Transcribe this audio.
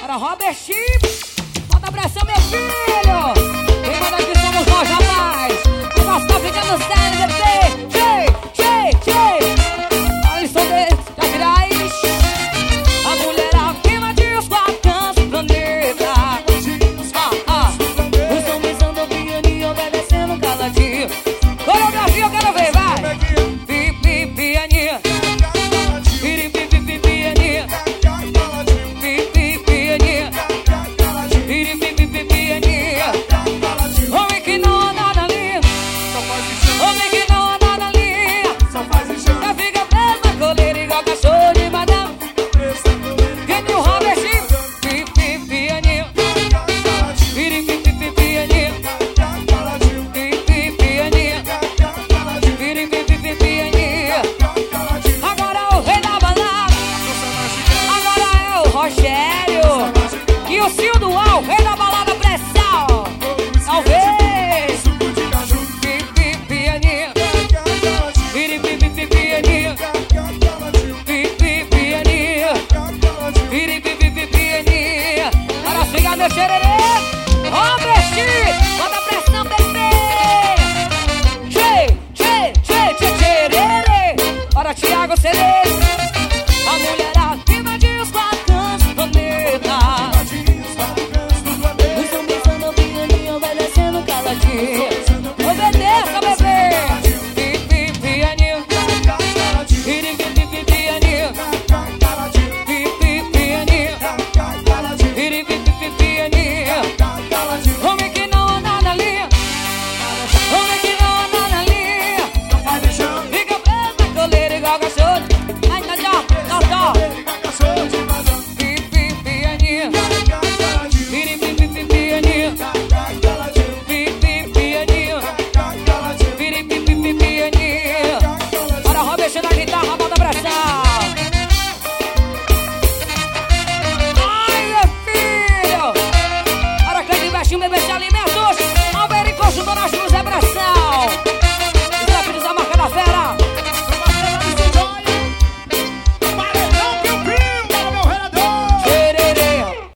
Para Robert, bota pressão, meu filho. Quem manda aqui somos nós, rapaz. O nosso tá ficando sério, bebê. Alisson de Grais. A mulher acima de os bacãs do planeta. Os homens andam pianinho, obedecendo caladinho. Coreografia eu quero ver, vai. Pipi, pianinho. Pipi, pipi, pianinho. Pipi, pianinho. Pipi, pipi, pianinho. Homem que não anda na linha. Homem que não anda na linha. Já fica preso na coleira igual cachorro de madame. Quem o Robert? Pipi, pianinho. Pipi, pipi, pianinho. Pipi, pianinho. Pipi, pipi, pianinho. Agora é o rei da balada. Agora é o Rogério. E o Cildo, o rei da balada pressão. Talvez. Pipi, pianinho. Pipi, pipi, pianinho. Pipi, pianinho. Pipi, pipi, pianinho. Para ficar meu xererê. Robert.